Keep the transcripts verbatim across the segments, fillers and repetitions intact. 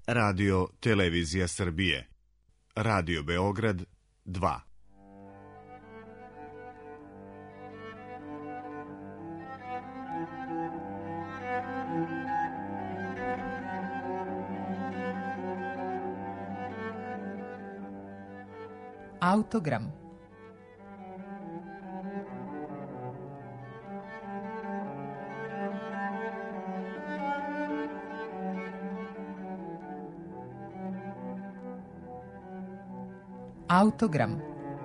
Radio Televizija Srbije. Radio Beograd dva. Autogram. Autogram.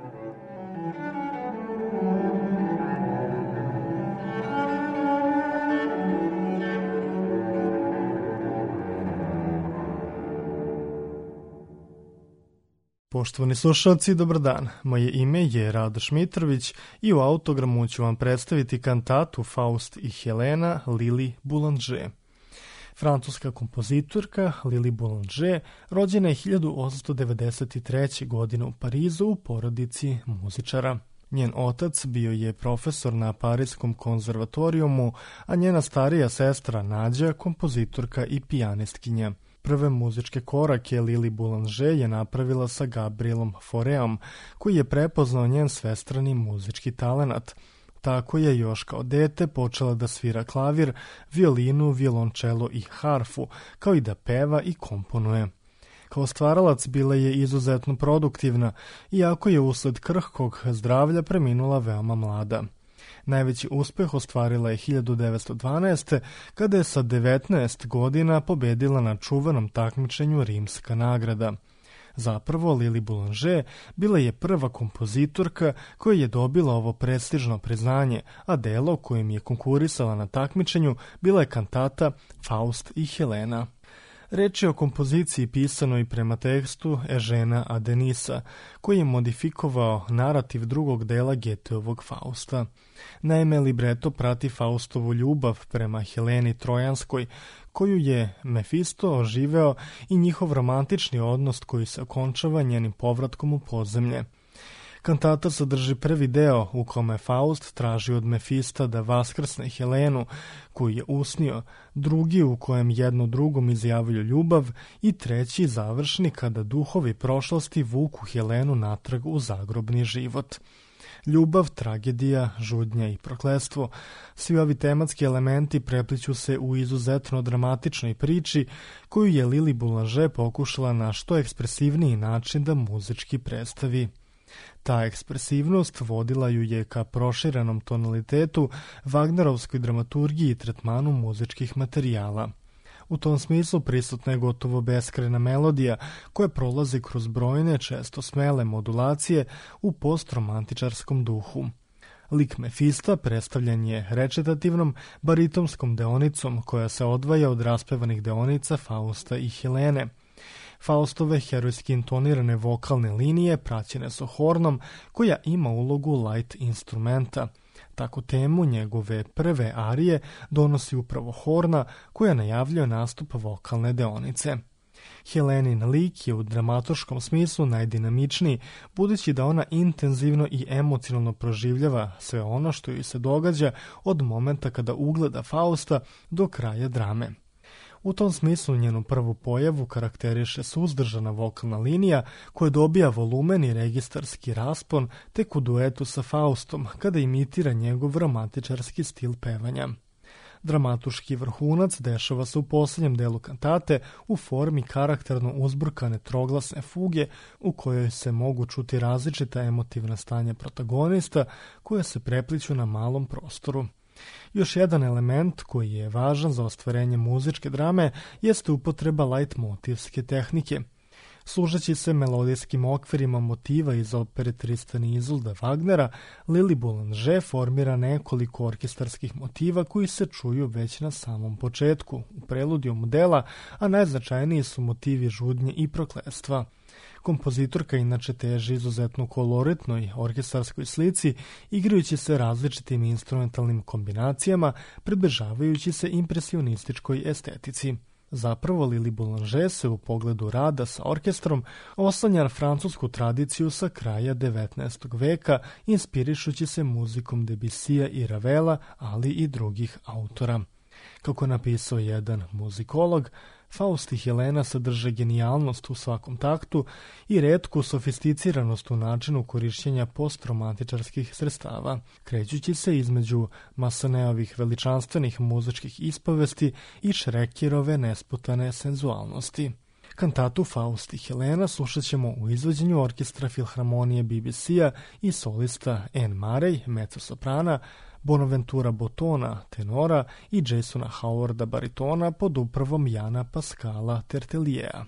Poštovani slušalci, dobar dan. Moje ime je Radoš Mitrović i u Autogramu ću vam predstaviti kantatu Faust i Helena Lili Boulanger. Francuska kompozitorka Lili Boulanger rođena je hiljadu osamsto devedeset treće. godine u Parizu u porodici muzičara. Njen otac bio je profesor na Pariskom konzervatorijumu, a njena starija sestra Nađa kompozitorka i pijanistkinja. Prve muzičke korake Lili Boulanger je napravila sa Gabrielom Fauréom, koji je prepoznao njen svestrani muzički talenat. Tako je još kao dete počela da svira klavir, violinu, violončelo i harfu, kao i da peva i komponuje. Kao stvaralac bila je izuzetno produktivna, iako je usled krhkog zdravlja preminula veoma mlada. Najveći uspeh ostvarila je hiljadu devetsto dvanaeste. kada je sa devetnaest godina pobedila na čuvenom takmičenju Rimska nagrada. Zapravo, Lili Boulanger bila je prva kompozitorka koja je dobila ovo prestižno priznanje, a delo kojim je konkurisala na takmičenju bila je kantata Faust i Helena. Reč je o kompoziciji pisanoj prema tekstu Eugena Adenisa, koji je modifikovao narativ drugog dela Goetheovog Fausta. Naime, libreto prati Faustovu ljubav prema Heleni Trojanskoj, koju je Mefisto oživeo, i njihov romantični odnos koji se okončava njenim povratkom u podzemlje. Kantata sadrži prvi deo u kome Faust traži od Mefista da vaskrsne Helenu, koju je usnio, drugi u kojem jedno drugom izjavljuju ljubav i treći završni kada duhovi prošlosti vuku Helenu natrag u zagrobni život. Ljubav, tragedija, žudnja i prokletstvo. Svi ovi tematski elementi prepliću se u izuzetno dramatičnoj priči koju je Lili Boulanger pokušala na što ekspresivniji način da muzički predstavi. Ta ekspresivnost vodila ju je ka proširenom tonalitetu, Wagnerovskoj dramaturgiji i tretmanu muzičkih materijala. U tom smislu prisutna je gotovo beskrajna melodija koja prolazi kroz brojne, često smele modulacije u postromantičarskom duhu. Lik Mefista predstavljen je recitativnom baritonskom deonicom koja se odvaja od raspevanih deonica Fausta i Helene. Faustove herojski intonirane vokalne linije praćene su hornom koja ima ulogu light instrumenta. Tako temu njegove prve arije donosi upravo horna koja najavljuje nastup vokalne deonice. Helenin lik je u dramatoškom smislu najdinamičniji, budući da ona intenzivno i emocionalno proživljava sve ono što joj se događa od momenta kada ugleda Fausta do kraja drame. U tom smislu njenu prvu pojavu karakteriše suzdržana vokalna linija koja dobija volumen i registarski raspon tek u duetu sa Faustom kada imitira njegov romantičarski stil pevanja. Dramatuški vrhunac dešava se u posljednjem delu kantate u formi karakterno uzburkane troglasne fuge u kojoj se mogu čuti različita emotivna stanja protagonista koje se prepliću na malom prostoru. Još jedan element koji je važan za ostvarenje muzičke drame jeste upotreba leitmotivske tehnike. Služeći se melodijskim okvirima motiva iz opere Tristan i Izolda Wagnera, Lili Boulanger formira nekoliko orkestarskih motiva koji se čuju već na samom početku, u preludiju modela, a najznačajniji su motivi žudnje i prokletstva. Kompozitorka inače teži izuzetno koloritnoj orkestarskoj slici, igrajući se različitim instrumentalnim kombinacijama, približavajući se impresionističkoj estetici. Zapravo, Lili Boulanger se u pogledu rada sa orkestrom oslanja na francusku tradiciju sa kraja devetnaestog veka, inspirišući se muzikom Debussija i Ravela, ali i drugih autora. Kako napisao jedan muzikolog, Faust i Helena sadrže genijalnost u svakom taktu i retku sofisticiranost u načinu korišćenja postromantičarskih sredstava, krećući se između Masseneovih veličanstvenih muzičkih ispovesti i Schreckerove nesputane senzualnosti. Kantatu Faust i Helena slušat ćemo u izvođenju orkestra Filharmonije B B C-a i solista Anne Murray, mezzosoprana, Bonaventura Bottona, tenora i Jasona Howarda, baritona pod upravom Jana Pascala Terteliea.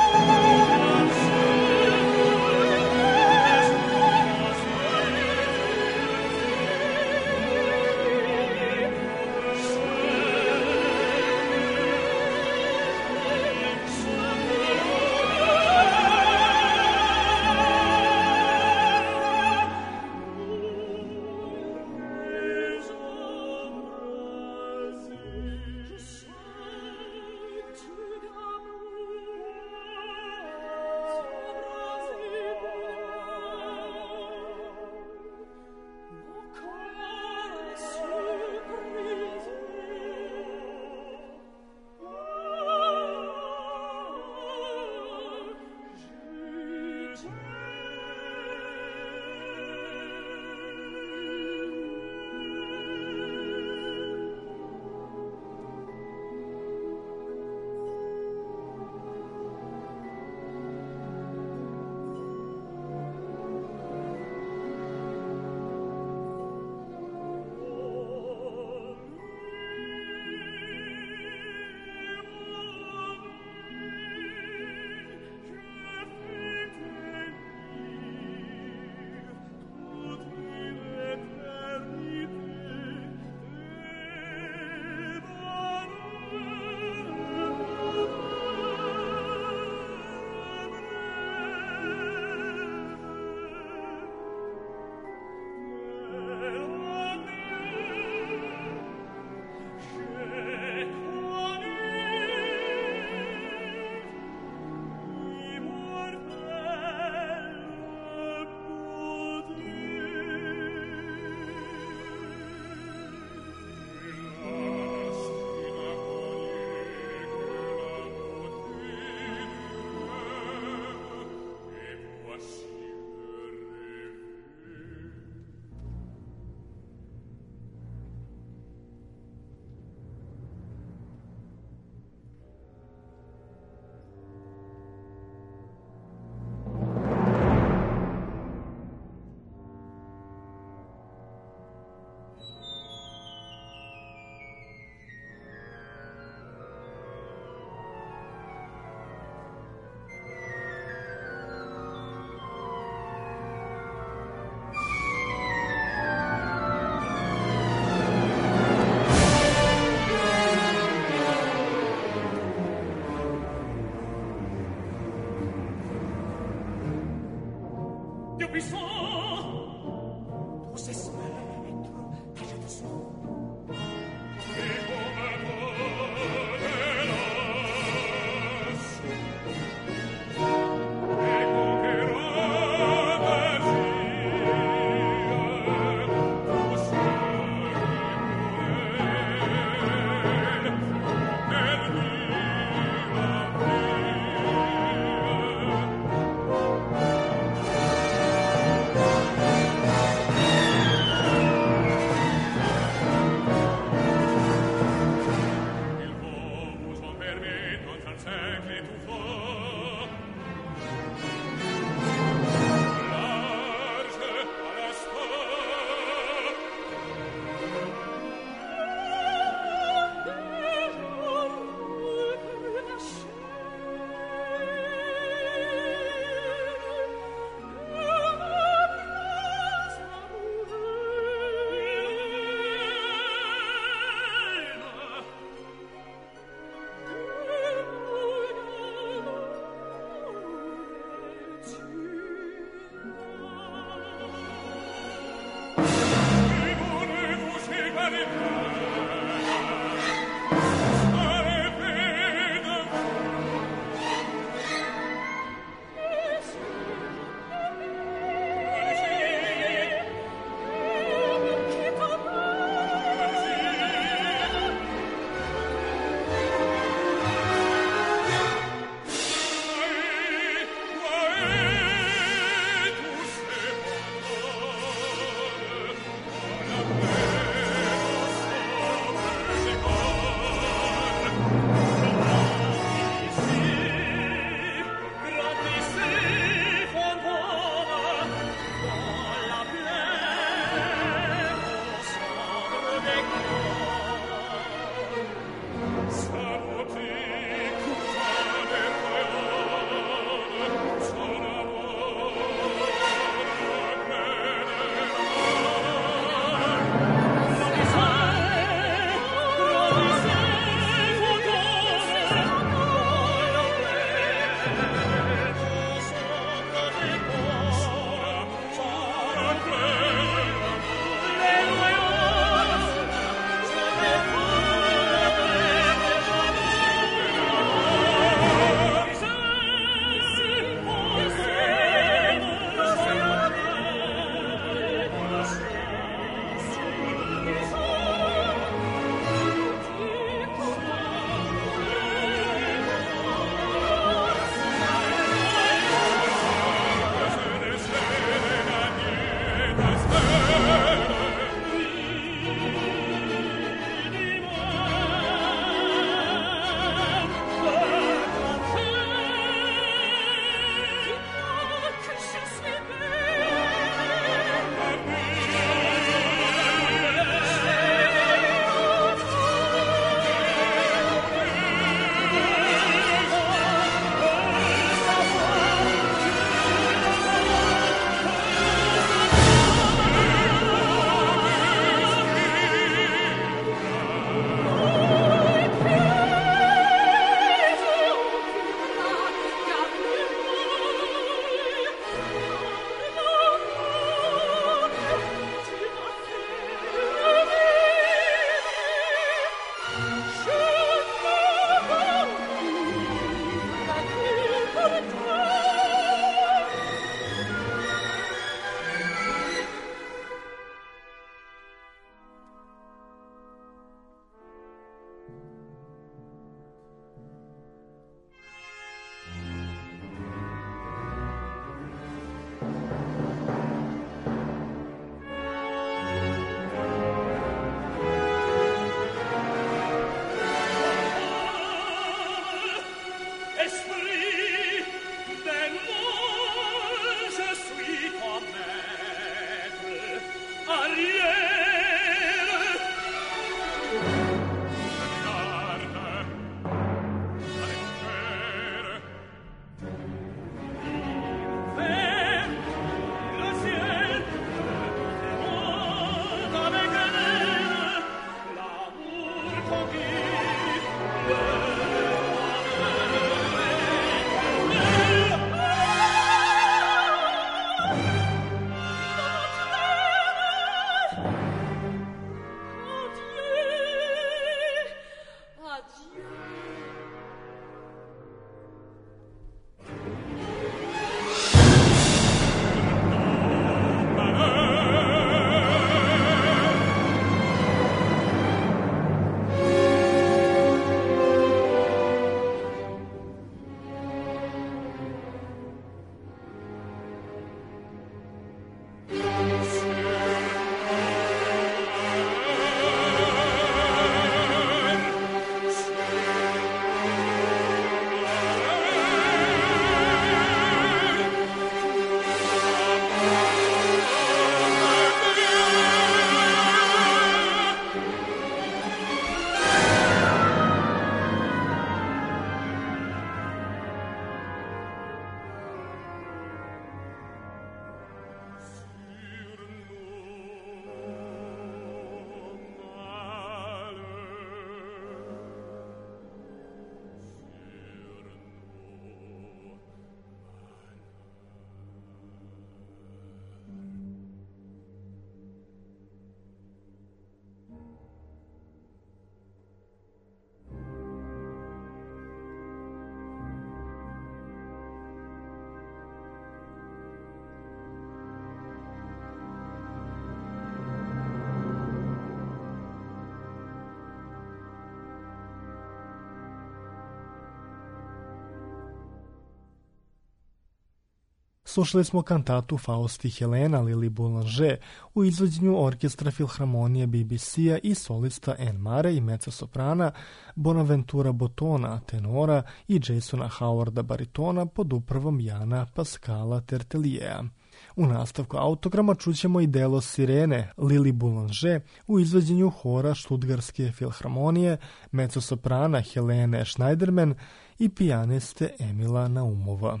slušali smo kantatu Faust i Helena Lili Boulanger u izvođenju orkestra Filharmonije B B C-a i solista Anne Murray i mezzosoprana, Bonaventura Botona tenora i Jasona Howarda baritona pod upravom Jana Pascala Terteliea. U nastavku autograma čućemo i delo Sirene Lili Boulanger u izvođenju hora Štutgarske filharmonije, mezzosoprana Helene Schneiderman i pijaniste Emila Naumova.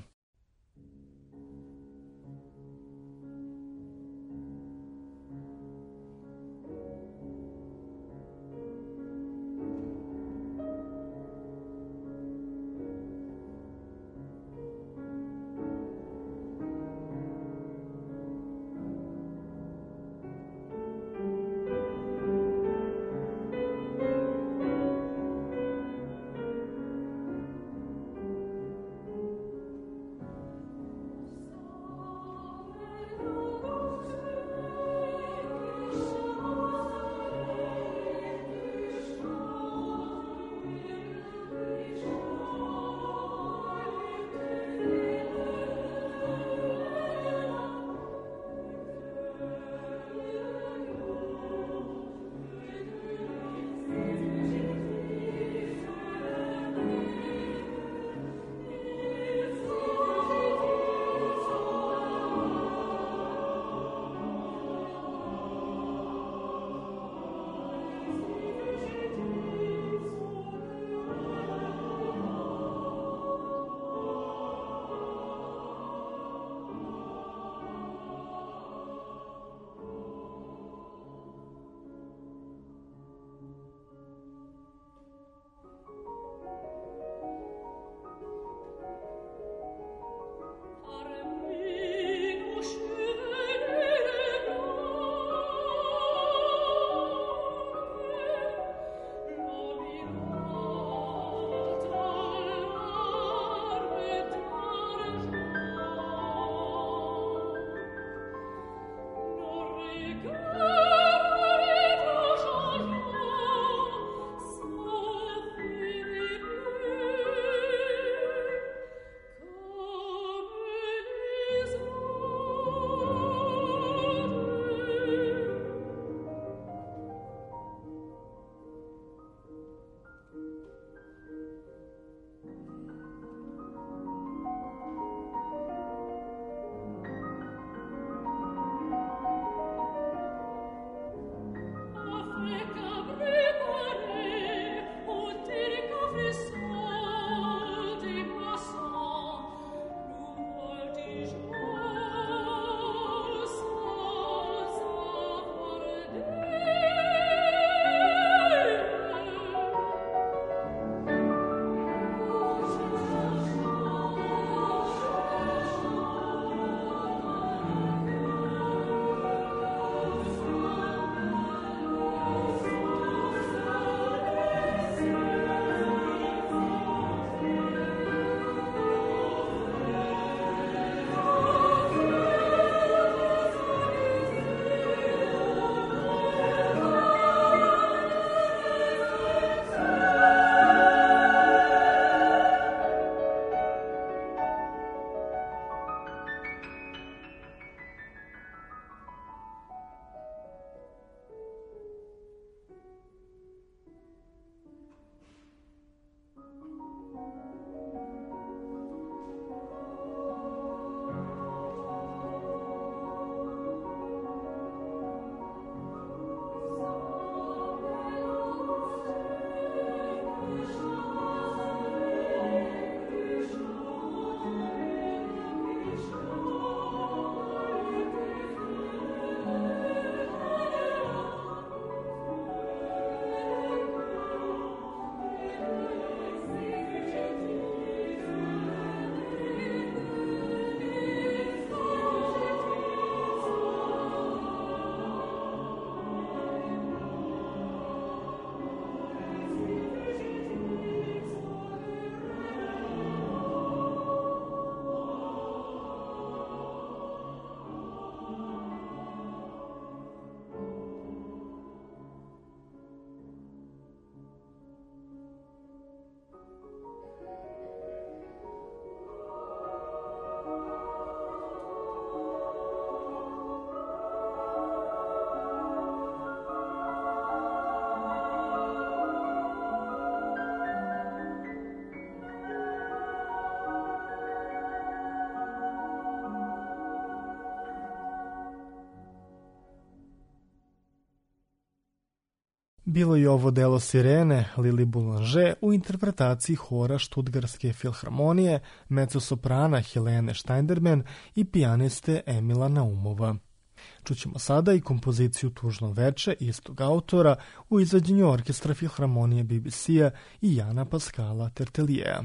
Bilo je ovo delo Sirene Lili Boulanger u interpretaciji hora Štutgarske filharmonije, mezzosoprana Helene Steinderman i pijaniste Emila Naumova. Čućemo sada i kompoziciju Tužno veče istog autora u izvođenju orkestra filharmonije B B C-a i Jana Pascala Terteliea.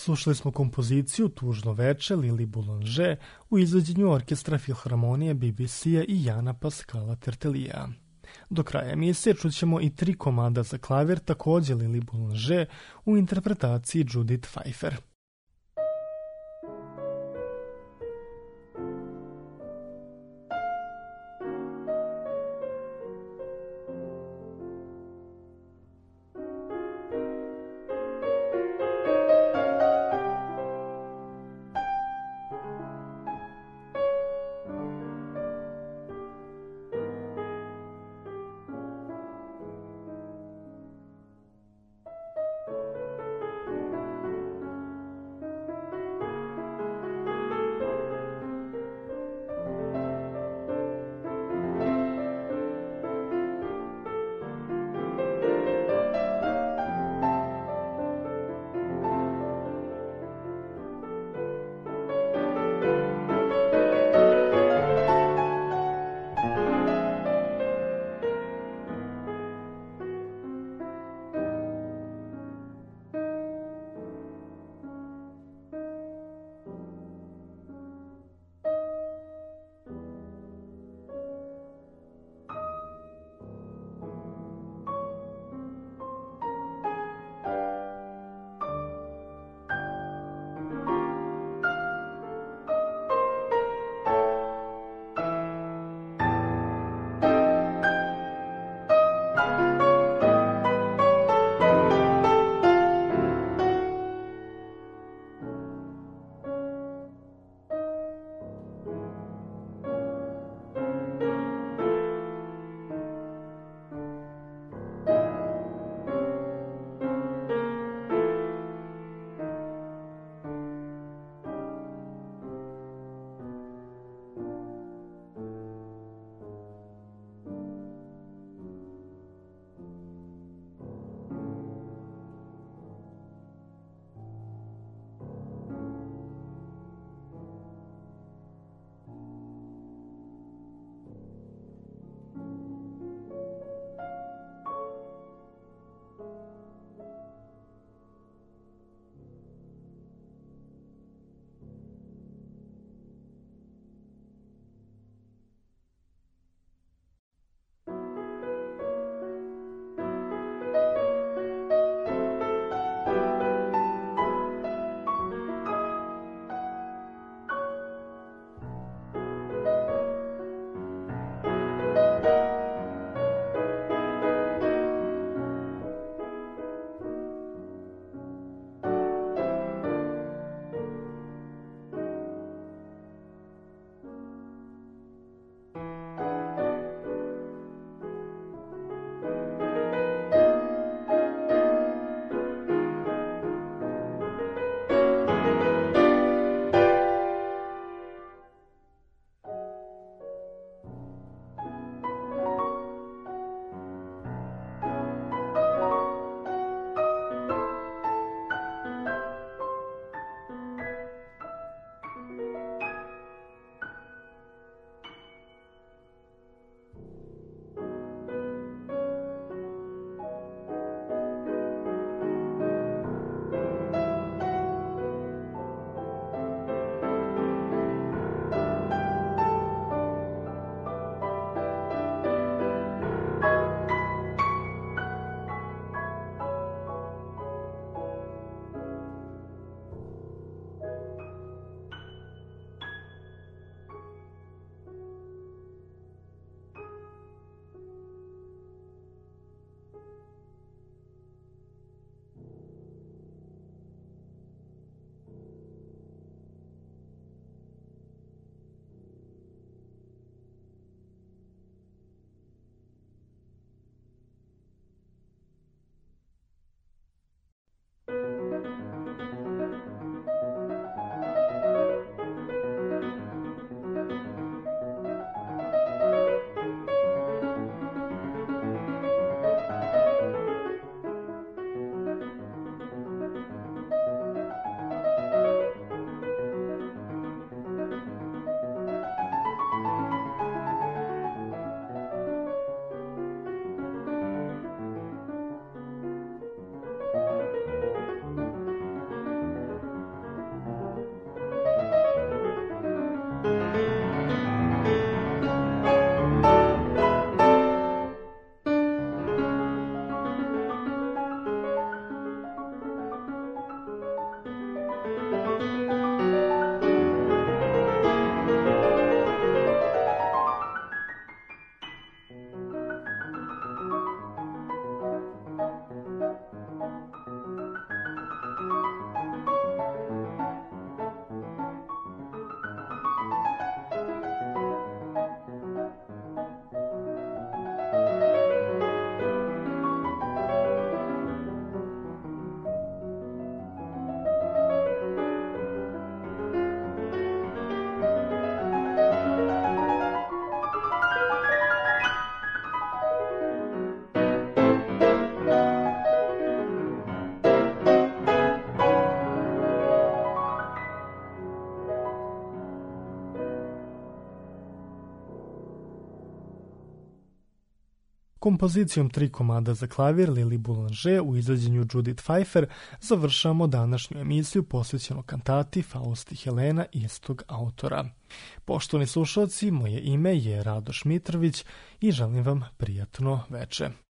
Slušali smo kompoziciju Tužno veče Lili Boulanger u izvođenju orkestra Filharmonije B B C-a i Jana Pascala Tertelija. Do kraja emisije čućemo i tri komada za klavir, također Lili Boulanger u interpretaciji Judith Pfeiffer. Kompozicijom tri komada za klavir Lili Boulanger u izvođenju Judith Pfeiffer završamo današnju emisiju posvećenu kantati Faust i Helena istog autora. Poštovani slušalci, moje ime je Radoš Mitrović i želim vam prijatno veče.